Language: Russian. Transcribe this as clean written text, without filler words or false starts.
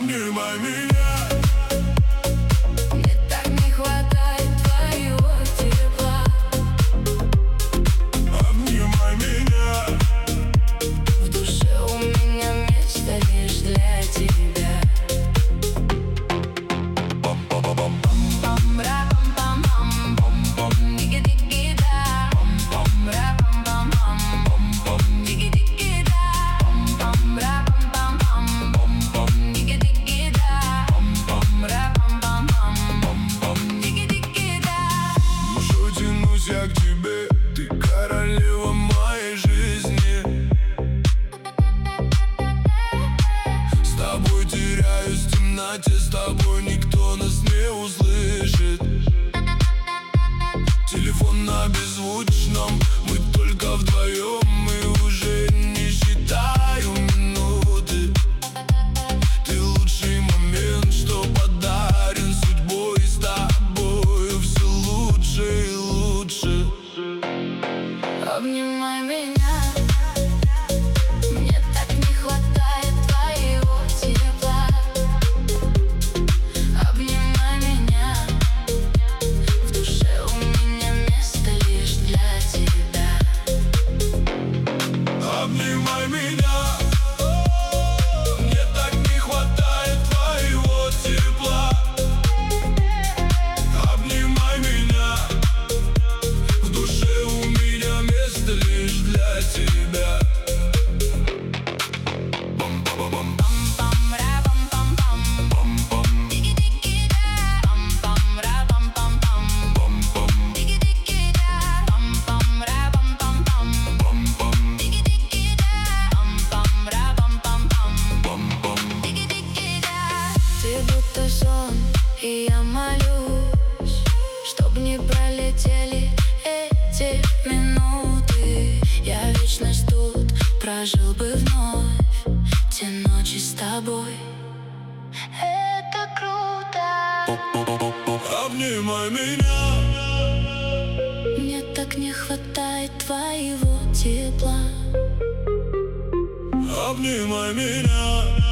Обнимай меня. Мне так не хватает твоего тепла. Обнимай меня. В душе у меня место лишь для тебя. Я к тебе, ты королева моей жизни. С тобой теряюсь в темноте, с тобой никто нас не услышит. Телефон на беззвучном, мы только вдвоем, мы уже не считаю минуты. Ты лучший момент, что подарен судьбой, с тобою все лучше и лучше. Обнимай меня. Мне так не хватает твоего тепла. Обнимай меня. В душе у меня место лишь для тебя. Обнимай меня. Мне так не хватает твоего тепла. Обнимай меня. В душе у меня место лишь для тебя. Ты будто сон, и я молюсь, чтоб не пролетели эти минуты. Я вечность тут прожил бы вновь те ночи с тобой. Это круто. Обнимай меня. Мне так не хватает твоего тепла. Обнимай меня.